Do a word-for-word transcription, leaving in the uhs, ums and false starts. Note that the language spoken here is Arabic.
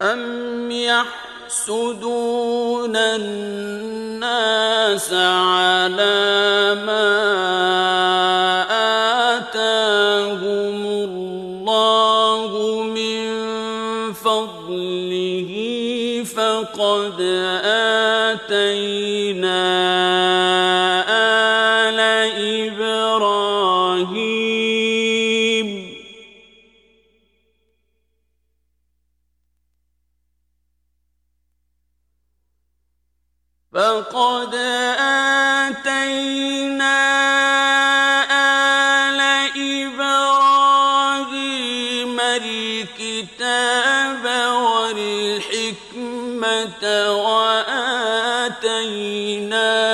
أَمْ يَحْسُدُونَ النَّاسَ عَلَىٰ مَا آتَاهُمُ اللَّهُ مِن فَضْلِهِ فَقَدْ آتَيْنَا آلَ إِبْرَاهِيمَ فَقَدْ آتَيْنَا آلَ إِبْرَاهِيمَ الْكِتَابَ وَالْحِكْمَةَ وَآتَيْنَاهُم